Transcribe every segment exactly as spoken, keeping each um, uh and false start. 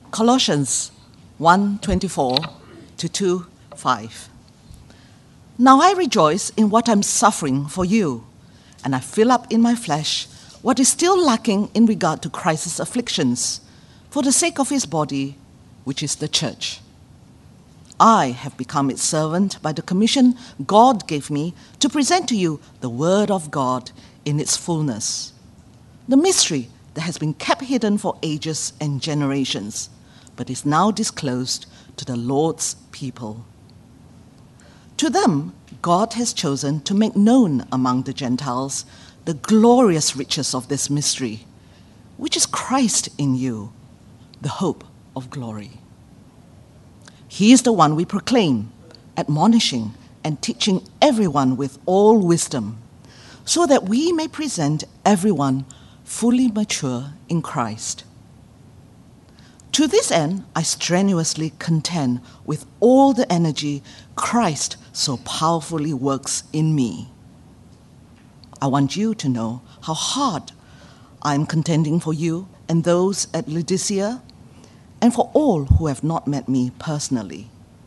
Colossians one twenty-four to two five. Now I rejoice in what I'm suffering for you, and I fill up in my flesh what is still lacking in regard to Christ's afflictions, for the sake of his body, which is the church. I have become its servant by the commission God gave me to present to you the word of God in its fullness, the mystery that has been kept hidden for ages and generations, but is now disclosed to the Lord's people. To them, God has chosen to make known among the Gentiles the glorious riches of this mystery, which is Christ in you, the hope of glory. He is the one we proclaim, admonishing and teaching everyone with all wisdom, so that we may present everyone fully mature in Christ. To this end, I strenuously contend with all the energy Christ so powerfully works in me. I want you to know how hard I am contending for you and those at Laodicea, and for all who have not met me personally.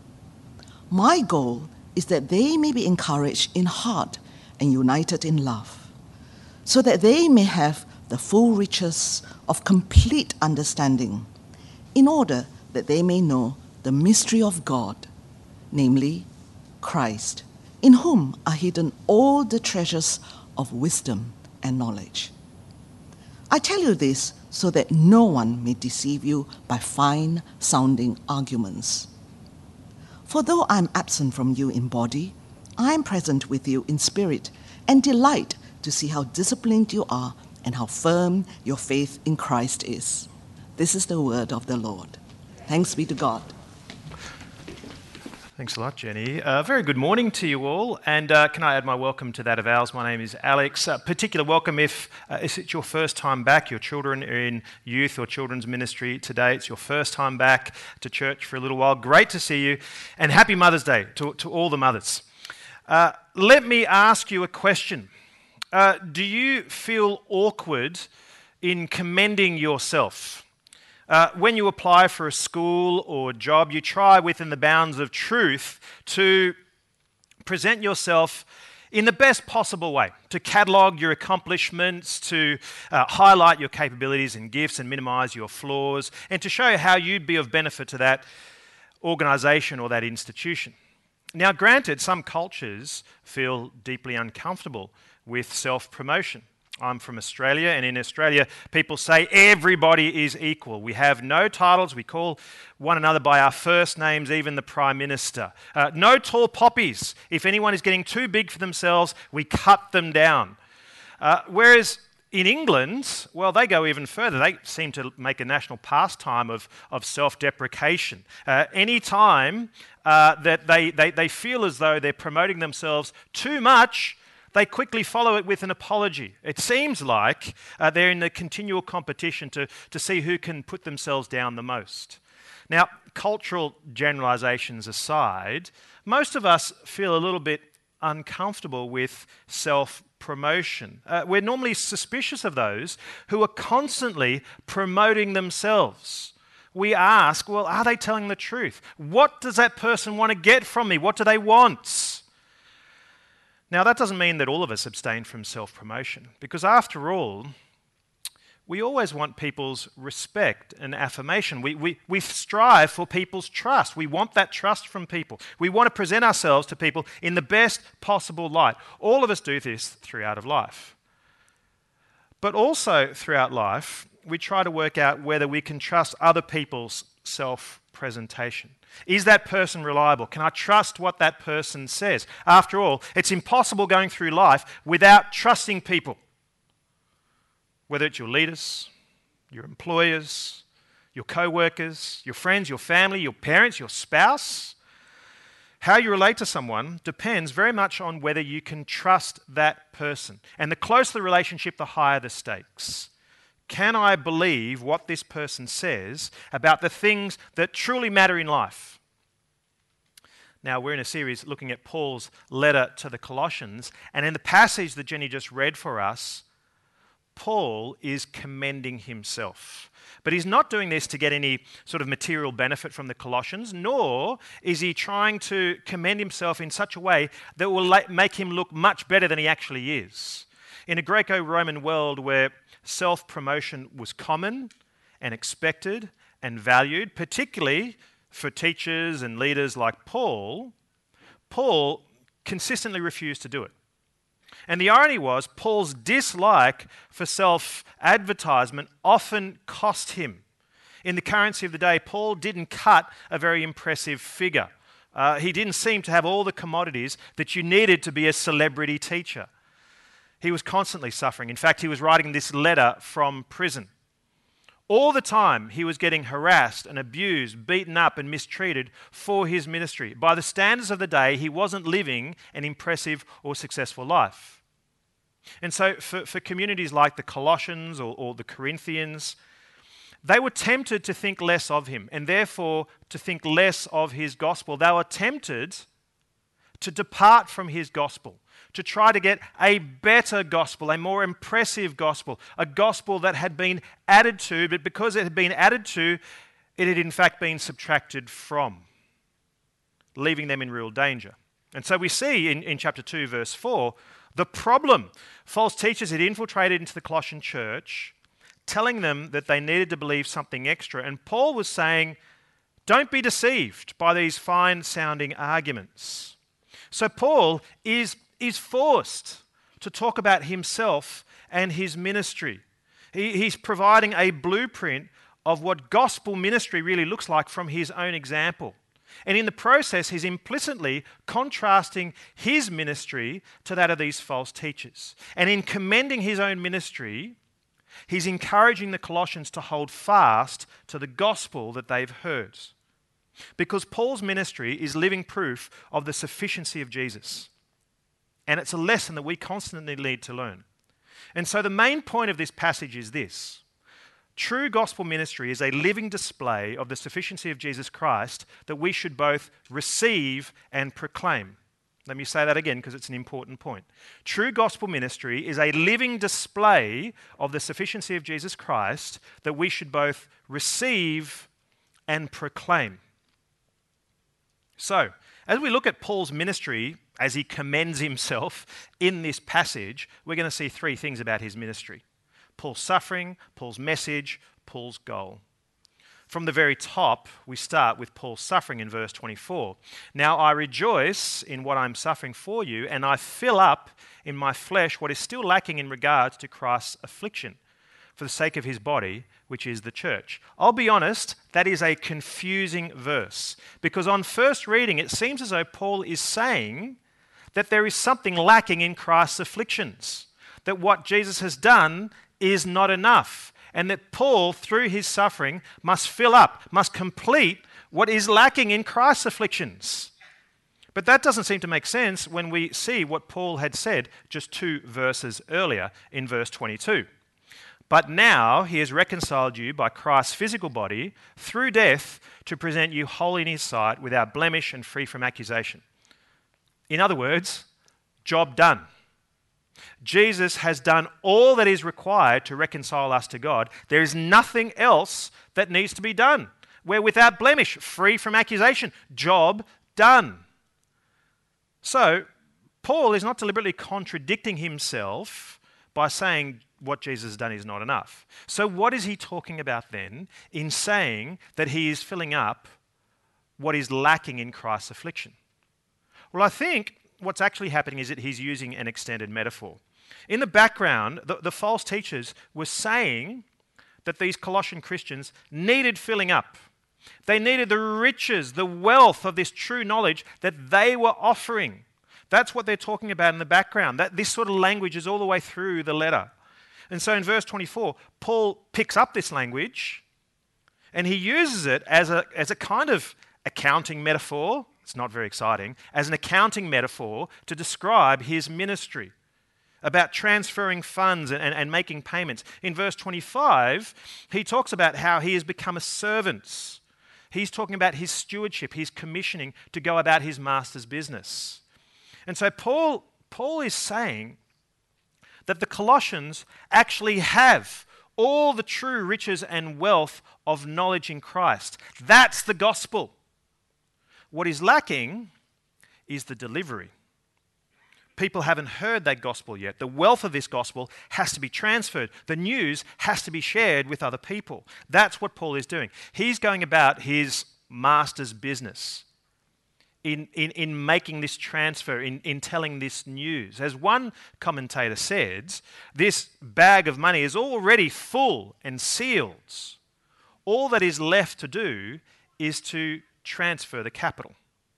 My goal is that they may be encouraged in heart and united in love, so that they may have the full riches of complete understanding, in order that they may know the mystery of God, namely Christ, in whom are hidden all the treasures of wisdom and knowledge. I tell you this so that no one may deceive you by fine-sounding arguments. For though I am absent from you in body, I am present with you in spirit, and delight to see how disciplined you are and how firm your faith in Christ is. This is the word of the Lord. Thanks be to God. Thanks a lot, Jenny. Uh, very good morning to you all, and uh, can I add my welcome to that of ours? My name is Alex. Uh, particular welcome if, uh, if it's your first time back, your children are in youth or children's ministry today, it's your first time back to church for a little while. Great to see you, and happy Mother's Day to, to all the mothers. Uh, let me ask you a question. Uh, do you feel awkward in commending yourself? Uh, when you apply for a school or job, you try within the bounds of truth to present yourself in the best possible way, to catalogue your accomplishments, to uh, highlight your capabilities and gifts and minimise your flaws, and to show how you'd be of benefit to that organisation or that institution. Now, granted, some cultures feel deeply uncomfortable with self-promotion. I'm from Australia, and in Australia, people say everybody is equal. We have no titles. We call one another by our first names, even the Prime Minister. Uh, no tall poppies. If anyone is getting too big for themselves, we cut them down. Uh, whereas in England, well, they go even further. They seem to make a national pastime of, of self-deprecation. Uh, any time uh, that they, they, they feel as though they're promoting themselves too much, they quickly follow it with an apology. It seems like uh, they're in a continual competition to, to see who can put themselves down the most. Now, cultural generalizations aside, most of us feel a little bit uncomfortable with self-promotion. Uh, we're normally suspicious of those who are constantly promoting themselves. We ask, well, are they telling the truth? What does that person want to get from me? What do they want? Now, that doesn't mean that all of us abstain from self-promotion, because after all, we always want people's respect and affirmation. We, we, we strive for people's trust. We want that trust from people. We want to present ourselves to people in the best possible light. All of us do this throughout of life. But also throughout life, we try to work out whether we can trust other people's self-presentation. Is that person reliable? Can I trust what that person says? After all, it's impossible going through life without trusting people. Whether it's your leaders, your employers, your co-workers, your friends, your family, your parents, your spouse. How you relate to someone depends very much on whether you can trust that person. And the closer the relationship, the higher the stakes. Can I believe what this person says about the things that truly matter in life? Now, we're in a series looking at Paul's letter to the Colossians, and in the passage that Jenny just read for us, Paul is commending himself. But he's not doing this to get any sort of material benefit from the Colossians, nor is he trying to commend himself in such a way that will la- make him look much better than he actually is. In a Greco-Roman world where self-promotion was common and expected and valued, particularly for teachers and leaders like Paul, Paul consistently refused to do it. And the irony was, Paul's dislike for self-advertisement often cost him. In the currency of the day, Paul didn't cut a very impressive figure. Uh, he didn't seem to have all the commodities that you needed to be a celebrity teacher. He was constantly suffering. In fact, he was writing this letter from prison. All the time, he was getting harassed and abused, beaten up and mistreated for his ministry. By the standards of the day, he wasn't living an impressive or successful life. And so for, for communities like the Colossians or, or the Corinthians, they were tempted to think less of him and therefore to think less of his gospel. They were tempted to depart from his gospel, to try to get a better gospel, a more impressive gospel, a gospel that had been added to, but because it had been added to, it had in fact been subtracted from, leaving them in real danger. And so we see in, in chapter two, verse four, the problem. False teachers had infiltrated into the Colossian church, telling them that they needed to believe something extra. And Paul was saying, don't be deceived by these fine-sounding arguments. So Paul is, is forced to talk about himself and his ministry. He, he's providing a blueprint of what gospel ministry really looks like from his own example. And in the process, he's implicitly contrasting his ministry to that of these false teachers. And in commending his own ministry, he's encouraging the Colossians to hold fast to the gospel that they've heard. Because Paul's ministry is living proof of the sufficiency of Jesus. And it's a lesson that we constantly need to learn. And so the main point of this passage is this. True gospel ministry is a living display of the sufficiency of Jesus Christ that we should both receive and proclaim. Let me say that again because it's an important point. True gospel ministry is a living display of the sufficiency of Jesus Christ that we should both receive and proclaim. So, as we look at Paul's ministry as he commends himself in this passage, we're going to see three things about his ministry. Paul's suffering, Paul's message, Paul's goal. From the very top, we start with Paul's suffering in verse twenty-four. Now I rejoice in what I'm suffering for you, and I fill up in my flesh what is still lacking in regards to Christ's affliction, for the sake of his body, which is the church. I'll be honest, that is a confusing verse, because on first reading, it seems as though Paul is saying that there is something lacking in Christ's afflictions, that what Jesus has done is not enough, and that Paul, through his suffering, must fill up, must complete what is lacking in Christ's afflictions. But that doesn't seem to make sense when we see what Paul had said just two verses earlier in verse twenty-two. But now he has reconciled you by Christ's physical body through death to present you holy in his sight, without blemish and free from accusation. In other words, job done. Jesus has done all that is required to reconcile us to God. There is nothing else that needs to be done. We're without blemish, free from accusation. Job done. So, Paul is not deliberately contradicting himself by saying what Jesus has done is not enough. So what is he talking about then in saying that he is filling up what is lacking in Christ's affliction? Well, I think what's actually happening is that he's using an extended metaphor. In the background, the, the false teachers were saying that these Colossian Christians needed filling up. They needed the riches, the wealth of this true knowledge that they were offering. That's what they're talking about in the background. That this sort of language is all the way through the letter. And so in verse twenty-four, Paul picks up this language and he uses it as a, as a kind of accounting metaphor. It's not very exciting. As an accounting metaphor to describe his ministry, about transferring funds and, and, and making payments. In verse twenty-five, he talks about how he has become a servant. He's talking about his stewardship, his commissioning to go about his master's business. And so Paul, Paul is saying that the Colossians actually have all the true riches and wealth of knowledge in Christ. That's the gospel. What is lacking is the delivery. People haven't heard that gospel yet. The wealth of this gospel has to be transferred. The news has to be shared with other people. That's what Paul is doing. He's going about his master's business in, in, in making this transfer, in, in telling this news. As one commentator says, this bag of money is already full and sealed. All that is left to do is to transfer the capital.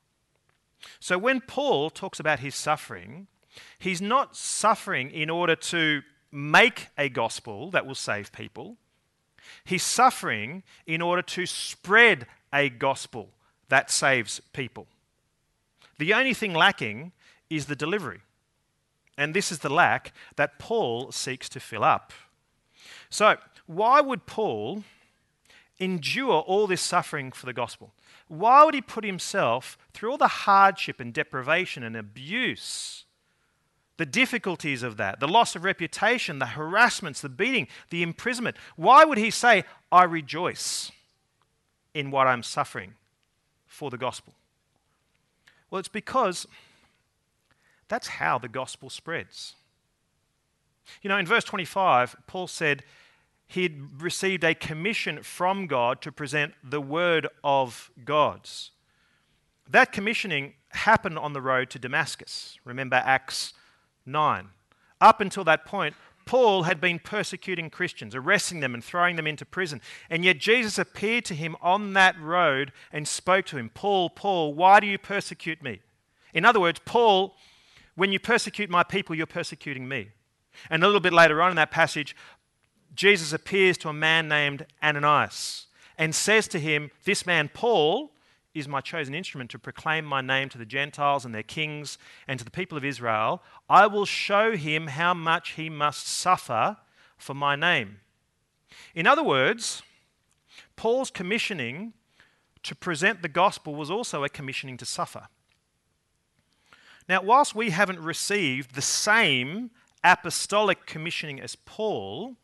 So when Paul talks about his suffering, he's not suffering in order to make a gospel that will save people. He's suffering in order to spread a gospel that saves people. The only thing lacking is the delivery. And this is the lack that Paul seeks to fill up. So why would Paul endure all this suffering for the gospel? Why would he put himself through all the hardship and deprivation and abuse, the difficulties of that, the loss of reputation, the harassments, the beating, the imprisonment? Why would he say, I rejoice in what I'm suffering for the gospel? Well, it's because that's how the gospel spreads. You know, in verse twenty-five, Paul said, he'd received a commission from God to present the word of God. That commissioning happened on the road to Damascus. Remember Acts nine. Up until that point, Paul had been persecuting Christians, arresting them and throwing them into prison. And yet Jesus appeared to him on that road and spoke to him, Paul, Paul, why do you persecute me? In other words, Paul, when you persecute my people, you're persecuting me. And a little bit later on in that passage, Jesus appears to a man named Ananias and says to him, this man Paul is my chosen instrument to proclaim my name to the Gentiles and their kings and to the people of Israel. I will show him how much he must suffer for my name. In other words, Paul's commissioning to present the gospel was also a commissioning to suffer. Now, whilst we haven't received the same apostolic commissioning as Paul,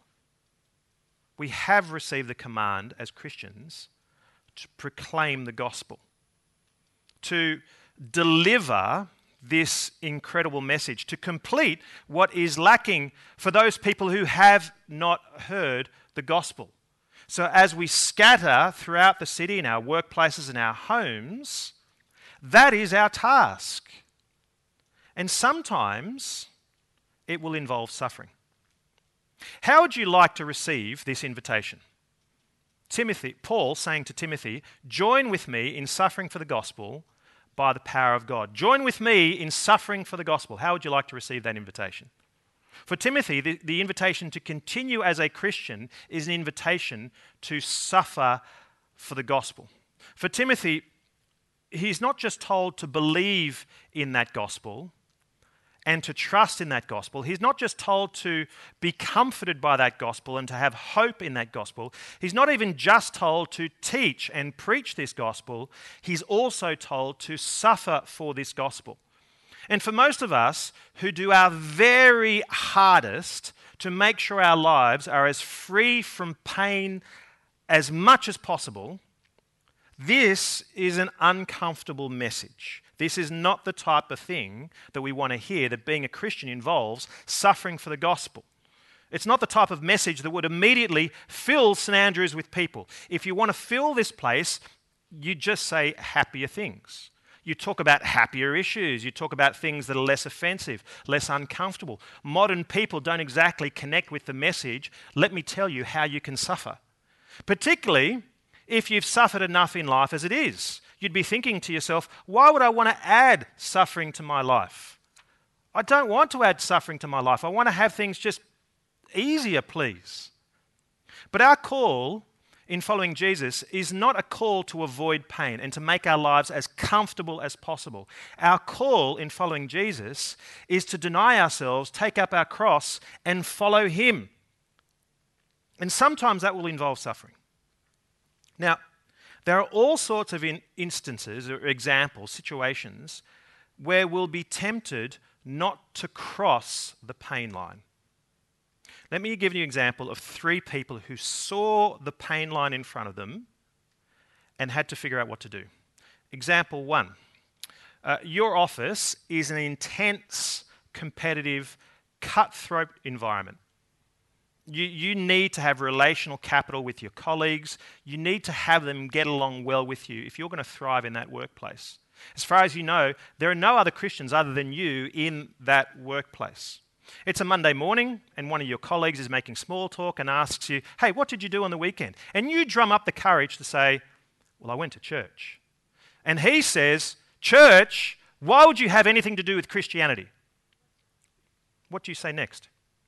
we have received the command as Christians to proclaim the gospel, to deliver this incredible message, to complete what is lacking for those people who have not heard the gospel. So as we scatter throughout the city, in our workplaces, in our homes, that is our task. And sometimes it will involve suffering. How would you like to receive this invitation? Timothy, Paul saying to Timothy, join with me in suffering for the gospel by the power of God. Join with me in suffering for the gospel. How would you like to receive that invitation? For Timothy, the, the invitation to continue as a Christian is an invitation to suffer for the gospel. For Timothy, he's not just told to believe in that gospel and to trust in that gospel. He's not just told to be comforted by that gospel and to have hope in that gospel. He's not even just told to teach and preach this gospel. He's also told to suffer for this gospel. And for most of us who do our very hardest to make sure our lives are as free from pain as much as possible, this is an uncomfortable message. This is not the type of thing that we want to hear, that being a Christian involves suffering for the gospel. It's not the type of message that would immediately fill St Andrews with people. If you want to fill this place, you just say happier things. You talk about happier issues. You talk about things that are less offensive, less uncomfortable. Modern people don't exactly connect with the message. Let me tell you how you can suffer. Particularly if you've suffered enough in life as it is. You'd be thinking to yourself, why would I want to add suffering to my life? I don't want to add suffering to my life. I want to have things just easier, please. But our call in following Jesus is not a call to avoid pain and to make our lives as comfortable as possible. Our call in following Jesus is to deny ourselves, take up our cross, and follow him. And sometimes that will involve suffering. Now, there are all sorts of in instances or examples, situations, where we'll be tempted not to cross the pain line. Let me give you an example of three people who saw the pain line in front of them and had to figure out what to do. Example one. Uh, your office is an intense, competitive, cutthroat environment. You, you need to have relational capital with your colleagues. You need to have them get along well with you if you're going to thrive in that workplace. As far as you know, there are no other Christians other than you in that workplace. It's a Monday morning and one of your colleagues is making small talk and asks you, hey, what did you do on the weekend? And you drum up the courage to say, well, I went to church. And he says, church, why would you have anything to do with Christianity? What do you say next?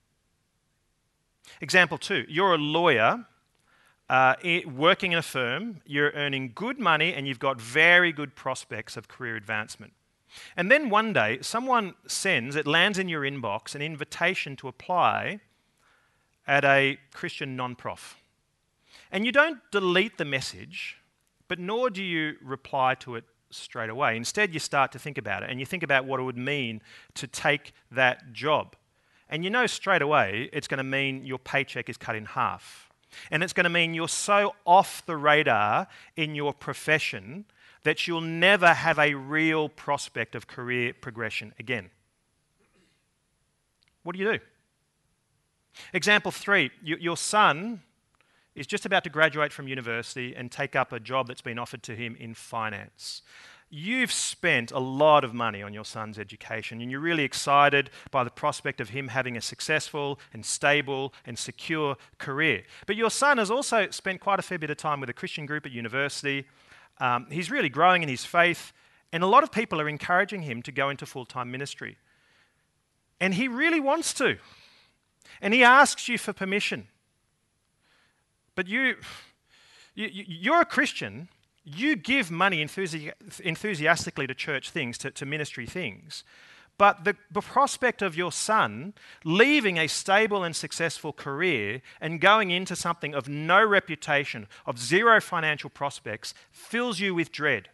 Example two, you're a lawyer uh, working in a firm, you're earning good money and you've got very good prospects of career advancement. And then one day, someone sends, it lands in your inbox, an invitation to apply at a Christian non-prof. And you don't delete the message, but nor do you reply to it straight away. Instead, you start to think about it, and you think about what it would mean to take that job. And you know straight away it's going to mean your paycheck is cut in half. And it's going to mean you're so off the radar in your profession that you'll never have a real prospect of career progression again. What do you do? Example three, you, your son is just about to graduate from university and take up a job that's been offered to him in finance. You've spent a lot of money on your son's education and you're really excited by the prospect of him having a successful and stable and secure career. But your son has also spent quite a fair bit of time with a Christian group at university. Um, he's really growing in his faith, and a lot of people are encouraging him to go into full-time ministry. And he really wants to. And he asks you for permission. But you, you you're a Christian. You give money enthusi- enthusiastically to church things, to, to ministry things. But the, the prospect of your son leaving a stable and successful career and going into something of no reputation, of zero financial prospects, fills you with dread.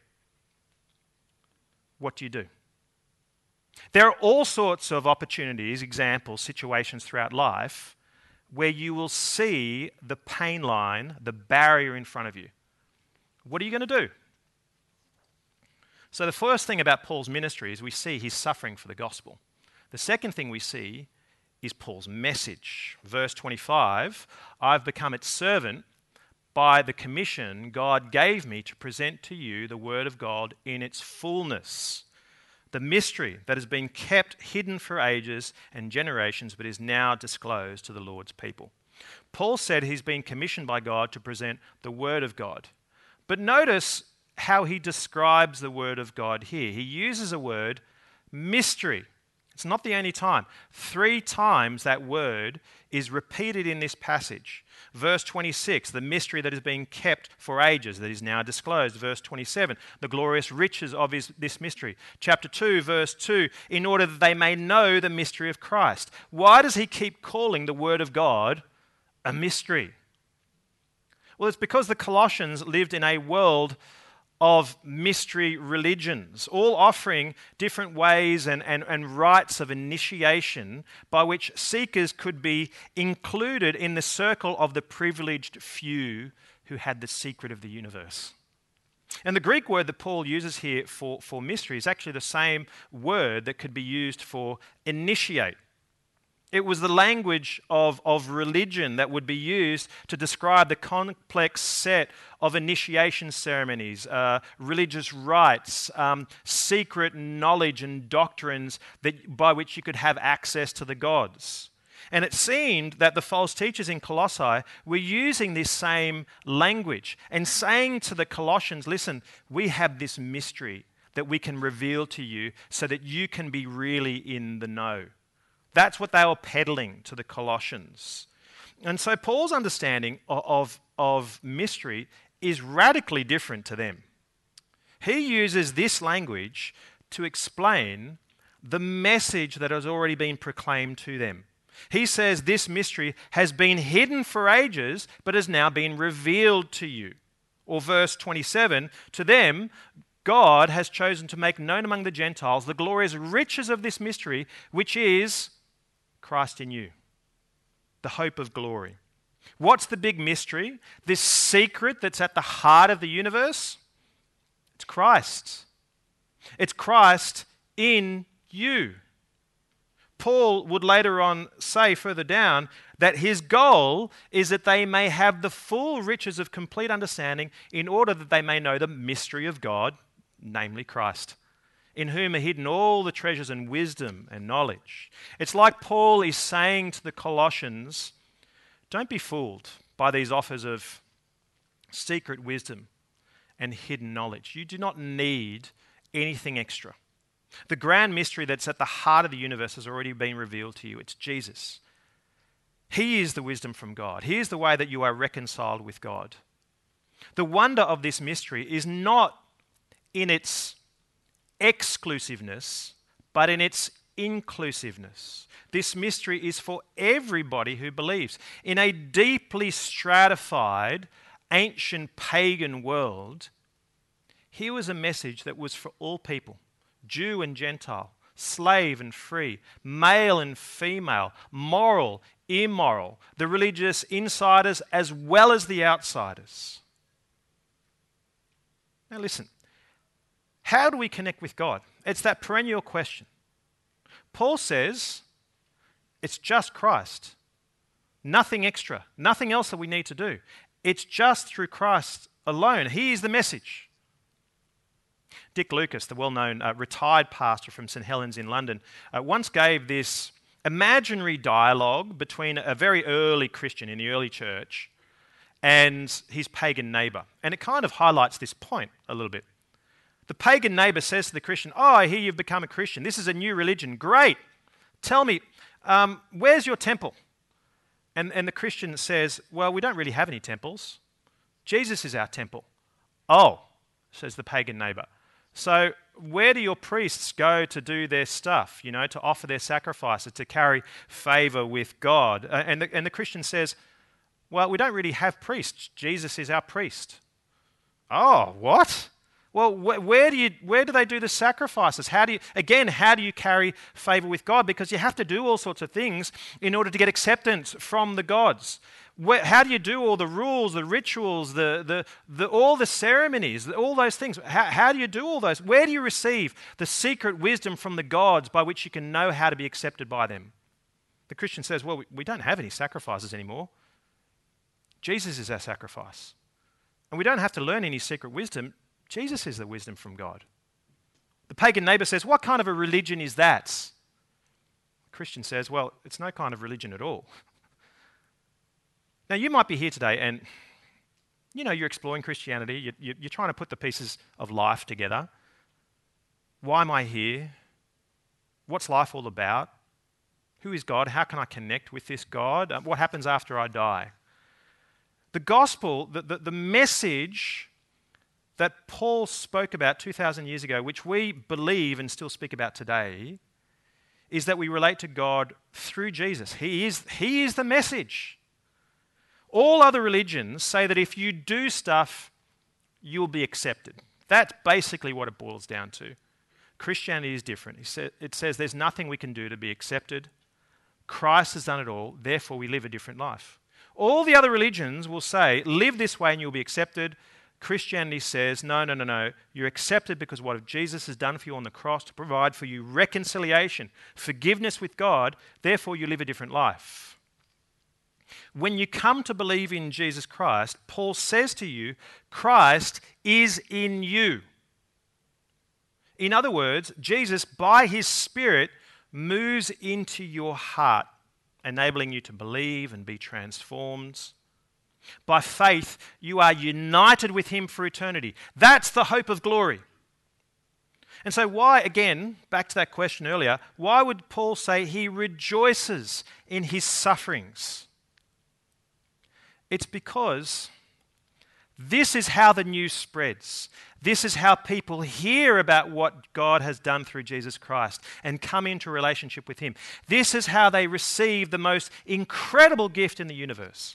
What do you do? There are all sorts of opportunities, examples, situations throughout life where you will see the pain line, the barrier in front of you. What are you going to do? So the first thing about Paul's ministry is we see he's suffering for the gospel. The second thing we see is Paul's message. Verse twenty-five, I've become its servant by the commission God gave me to present to you the word of God in its fullness, the mystery that has been kept hidden for ages and generations but is now disclosed to the Lord's people. Paul said he's been commissioned by God to present the word of God. But notice how he describes the word of God here. He uses a word, mystery. It's not the only time. Three times that word is repeated in this passage. Verse twenty-six, the mystery that has been kept for ages, that is now disclosed. Verse twenty-seven, the glorious riches of his, this mystery. Chapter two, verse two, in order that they may know the mystery of Christ. Why does he keep calling the word of God a mystery? Well, it's because the Colossians lived in a world of mystery religions, all offering different ways and, and, and rites of initiation by which seekers could be included in the circle of the privileged few who had the secret of the universe. And the Greek word that Paul uses here for, for mystery is actually the same word that could be used for initiate. It was the language of, of religion that would be used to describe the complex set of initiation ceremonies, uh, religious rites, um, secret knowledge and doctrines that, by which you could have access to the gods. And it seemed that the false teachers in Colossae were using this same language and saying to the Colossians, listen, we have this mystery that we can reveal to you so that you can be really in the know. That's what they were peddling to the Colossians. And so Paul's understanding of, of, of mystery is radically different to them. He uses this language to explain the message that has already been proclaimed to them. He says this mystery has been hidden for ages, but has now been revealed to you. Or verse twenty-seven, to them, God has chosen to make known among the Gentiles the glorious riches of this mystery, which is Christ in you. the hope of glory. What's the big mystery? This secret that's at the heart of the universe? It's Christ. It's Christ in you. Paul would later on say further down that his goal is that they may have the full riches of complete understanding in order that they may know the mystery of God, namely Christ, in whom are hidden all the treasures and wisdom and knowledge. It's like Paul is saying to the Colossians, don't be fooled by these offers of secret wisdom and hidden knowledge. You do not need anything extra. The grand mystery that's at the heart of the universe has already been revealed to you. It's Jesus. He is the wisdom from God. He is the way that you are reconciled with God. The wonder of this mystery is not in its exclusiveness, but in its inclusiveness. This mystery is for everybody who believes. In a deeply stratified, ancient pagan world, here was a message that was for all people. Jew and Gentile, slave and free, male and female, moral, immoral, the religious insiders as well as the outsiders. Now listen, how do we connect with God? It's that perennial question. Paul says it's just Christ, nothing extra, nothing else that we need to do. It's just through Christ alone. He is the message. Dick Lucas, the well-known uh, retired pastor from St Helens in London, uh, once gave this imaginary dialogue between a very early Christian in the early church and his pagan neighbour. And it kind of highlights this point a little bit. The pagan neighbour says to the Christian, oh, I hear you've become a Christian. This is a new religion. Great. Tell me, um, where's your temple? And, and the Christian says, well, we don't really have any temples. Jesus is our temple. Oh, says the pagan neighbour. So where do your priests go to do their stuff, you know, to offer their sacrifices, to carry favour with God? Uh, and, the, and the Christian says, well, we don't really have priests. Jesus is our priest. Oh, what? Well, wh- where do you where do they do the sacrifices? How do you again? How do you carry favour with God? Because you have to do all sorts of things in order to get acceptance from the gods. Where, how do you do all the rules, the rituals, the the, the all the ceremonies, all those things? How, how do you do all those? Where do you receive the secret wisdom from the gods by which you can know how to be accepted by them? The Christian says, well, we, we don't have any sacrifices anymore. Jesus is our sacrifice, and we don't have to learn any secret wisdom. Jesus is the wisdom from God. The pagan neighbour says, what kind of a religion is that? The Christian says, well, it's no kind of religion at all. Now, you might be here today and, you know, you're exploring Christianity. You're, you're trying to put the pieces of life together. Why am I here? What's life all about? Who is God? How can I connect with this God? What happens after I die? The gospel, the, the, the message that Paul spoke about two thousand years ago, which we believe and still speak about today, is that we relate to God through Jesus. He is, he is the message. All other religions say that if you do stuff, you'll be accepted. That's basically what it boils down to. Christianity is different. It says there's nothing we can do to be accepted. Christ has done it all, therefore we live a different life. All the other religions will say, live this way and you'll be accepted. Christianity says, no, no, no, no. You're accepted because what Jesus has done for you on the cross to provide for you reconciliation, forgiveness with God, therefore you live a different life. When you come to believe in Jesus Christ, Paul says to you, Christ is in you. In other words, Jesus, by his Spirit, moves into your heart, enabling you to believe and be transformed. By faith, you are united with him for eternity. That's the hope of glory. And so why, again, back to that question earlier, why would Paul say he rejoices in his sufferings? It's because this is how the news spreads. This is how people hear about what God has done through Jesus Christ and come into a relationship with him. This is how they receive the most incredible gift in the universe.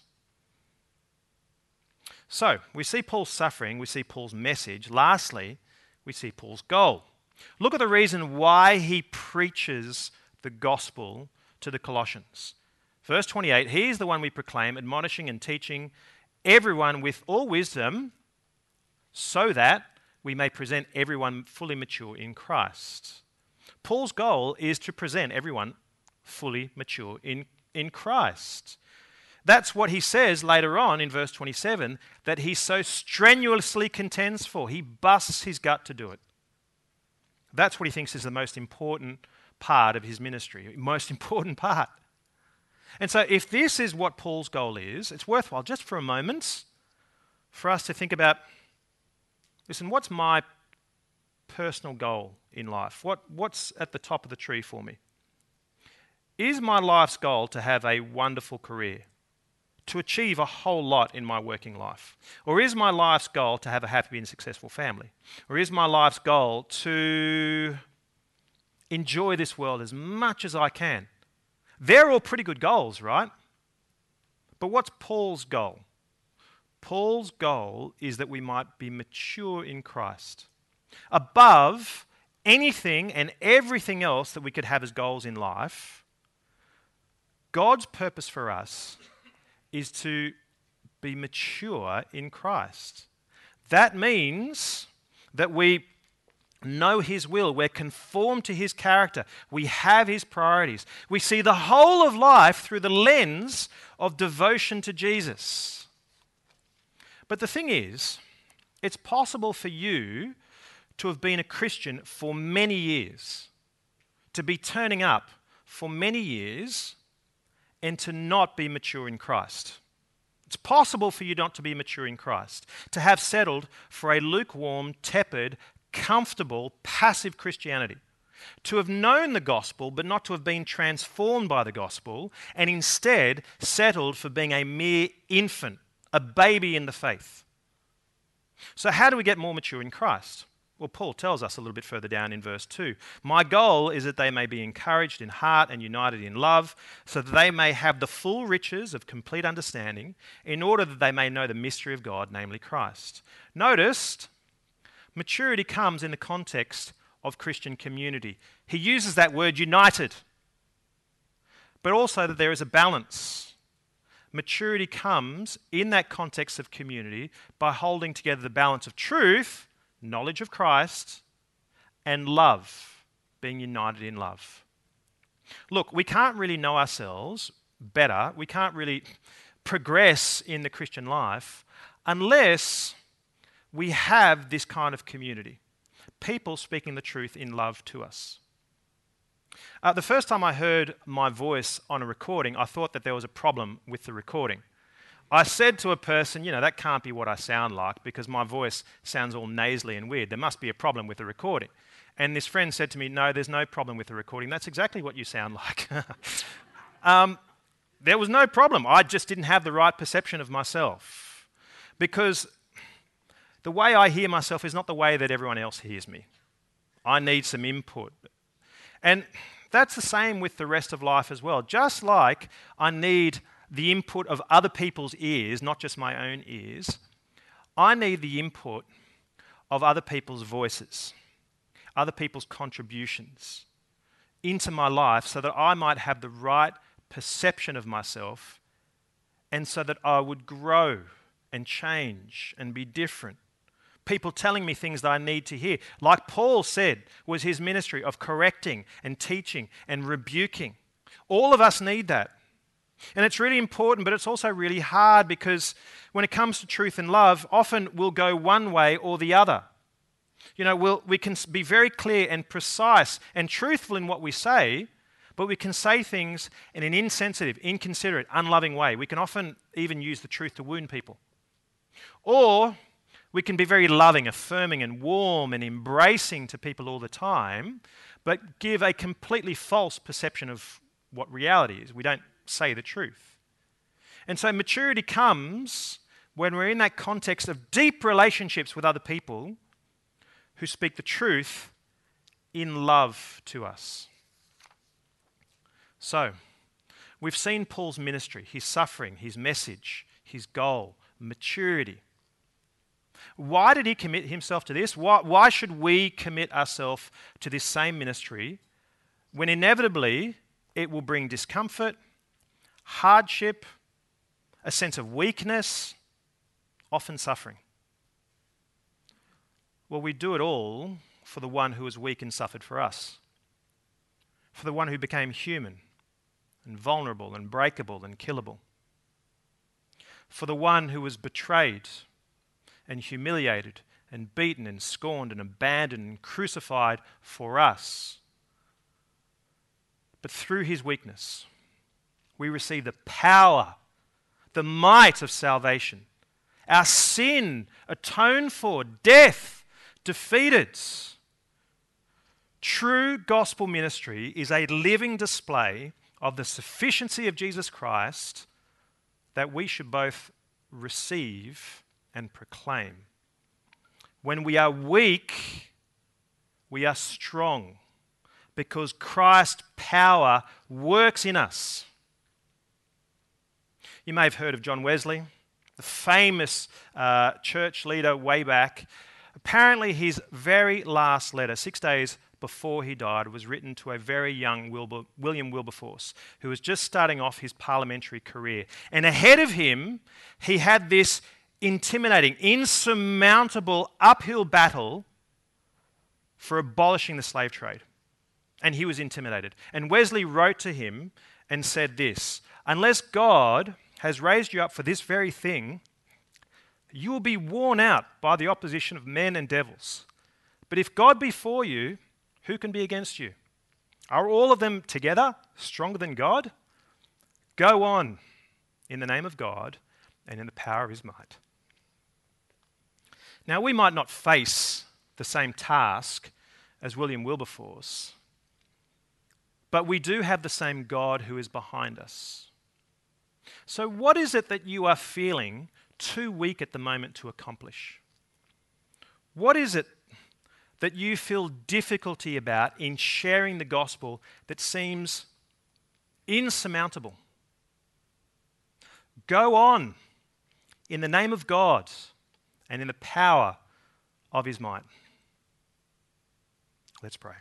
So, we see Paul's suffering, we see Paul's message. Lastly, we see Paul's goal. Look at the reason why he preaches the gospel to the Colossians. Verse twenty-eight, he is the one we proclaim, admonishing and teaching everyone with all wisdom, so that we may present everyone fully mature in Christ. Paul's goal is to present everyone fully mature in, in Christ. That's what he says later on in verse twenty-seven, that he so strenuously contends for. He busts his gut to do it. That's what he thinks is the most important part of his ministry, most important part. And so if this is what Paul's goal is, it's worthwhile just for a moment for us to think about, listen, what's my personal goal in life? What, what's at the top of the tree for me? Is my life's goal to have a wonderful career, to achieve a whole lot in my working life? Or is my life's goal to have a happy and successful family? Or is my life's goal to enjoy this world as much as I can? They're all pretty good goals, right? But what's Paul's goal? Paul's goal is that we might be mature in Christ, above anything and everything else that we could have as goals in life. God's purpose for us is to be mature in Christ. That means that we know his will, we're conformed to his character, we have his priorities. We see the whole of life through the lens of devotion to Jesus. But the thing is, it's possible for you to have been a Christian for many years, to be turning up for many years, and to not be mature in Christ. It's possible for you not to be mature in Christ, to have settled for a lukewarm, tepid, comfortable, passive Christianity, to have known the gospel but not to have been transformed by the gospel, and instead settled for being a mere infant, a baby in the faith. So how do we get more mature in Christ? Well, Paul tells us a little bit further down in verse two. My goal is that they may be encouraged in heart and united in love, so that they may have the full riches of complete understanding, in order that they may know the mystery of God, namely Christ. Notice, maturity comes in the context of Christian community. He uses that word united, but also that there is a balance. Maturity comes in that context of community by holding together the balance of truth, knowledge of Christ, and love, being united in love. Look, we can't really know ourselves better, we can't really progress in the Christian life unless we have this kind of community, people speaking the truth in love to us. Uh, the first time I heard my voice on a recording, I thought that there was a problem with the recording. I said to a person, you know, that can't be what I sound like because my voice sounds all nasally and weird. There must be a problem with the recording. And this friend said to me, no, there's no problem with the recording. That's exactly what you sound like. um, there was no problem. I just didn't have the right perception of myself, because the way I hear myself is not the way that everyone else hears me. I need some input. And that's the same with the rest of life as well. Just like I need the input of other people's ears, not just my own ears, I need the input of other people's voices, other people's contributions into my life, so that I might have the right perception of myself, and so that I would grow and change and be different. People telling me things that I need to hear. Like Paul said was his ministry of correcting and teaching and rebuking. All of us need that. And it's really important, but it's also really hard, because when it comes to truth and love, often we'll go one way or the other. You know, we'll, we can be very clear and precise and truthful in what we say, but we can say things in an insensitive, inconsiderate, unloving way. We can often even use the truth to wound people. Or we can be very loving, affirming and warm and embracing to people all the time, but give a completely false perception of what reality is. We don't say the truth. And so maturity comes when we're in that context of deep relationships with other people who speak the truth in love to us. So, we've seen Paul's ministry, his suffering, his message, his goal, maturity. Why did he commit himself to this? Why, why should we commit ourselves to this same ministry when inevitably it will bring discomfort, hardship, a sense of weakness, often suffering. Well, we do it all for the one who was weak and suffered for us, for the one who became human and vulnerable and breakable and killable, for the one who was betrayed and humiliated and beaten and scorned and abandoned and crucified for us. But through his weakness, we receive the power, the might of salvation. Our sin atoned for, death defeated. True gospel ministry is a living display of the sufficiency of Jesus Christ that we should both receive and proclaim. When we are weak, we are strong because Christ's power works in us. You may have heard of John Wesley, the famous uh, church leader way back. Apparently his very last letter, six days before he died, was written to a very young Wilbur, William Wilberforce, who was just starting off his parliamentary career. And ahead of him, he had this intimidating, insurmountable uphill battle for abolishing the slave trade. And he was intimidated. And Wesley wrote to him and said this: unless God has raised you up for this very thing, you will be worn out by the opposition of men and devils. But if God be for you, who can be against you? Are all of them together stronger than God? Go on in the name of God and in the power of his might. Now, we might not face the same task as William Wilberforce, but we do have the same God who is behind us. So what is it that you are feeling too weak at the moment to accomplish? What is it that you feel difficulty about in sharing the gospel that seems insurmountable? Go on in the name of God and in the power of his might. Let's pray.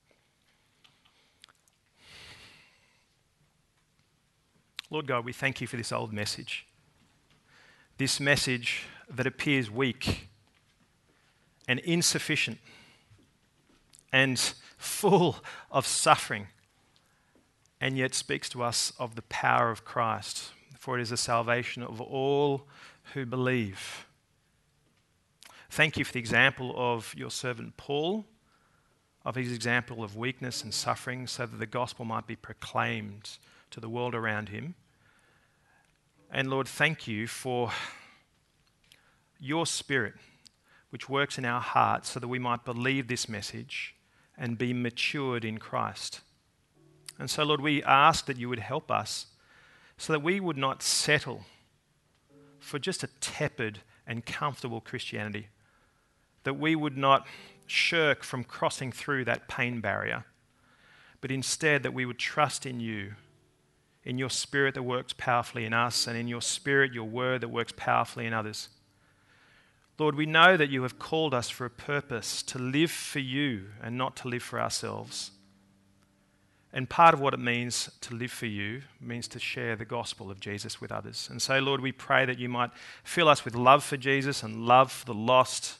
Lord God, we thank you for this old message. This message that appears weak and insufficient and full of suffering, and yet speaks to us of the power of Christ, for it is the salvation of all who believe. Thank you for the example of your servant Paul, of his example of weakness and suffering, so that the gospel might be proclaimed to the world around him. And Lord, thank you for your Spirit, which works in our hearts so that we might believe this message and be matured in Christ. And so, Lord, we ask that you would help us so that we would not settle for just a tepid and comfortable Christianity, that we would not shirk from crossing through that pain barrier, but instead that we would trust in you, in your Spirit that works powerfully in us, and in your Spirit, your word that works powerfully in others. Lord, we know that you have called us for a purpose, to live for you and not to live for ourselves. And part of what it means to live for you means to share the gospel of Jesus with others. And so, Lord, we pray that you might fill us with love for Jesus and love for the lost,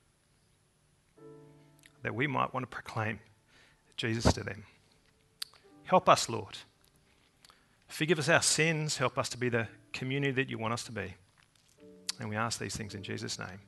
that we might want to proclaim Jesus to them. Help us, Lord. Forgive us our sins. Help us to be the community that you want us to be. And we ask these things in Jesus' name.